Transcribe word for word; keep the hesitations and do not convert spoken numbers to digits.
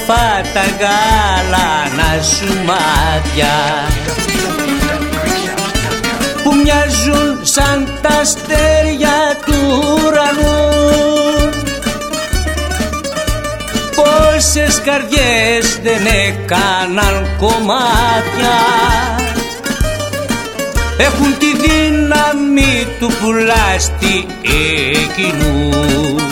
όμορφα τα γάλανα σου μάτια που μοιάζουν σαν τα αστέρια του ουρανού. Πόσες καρδιές δεν έκαναν κομμάτια, έχουν τη δύναμη του πουλάστη εκείνου.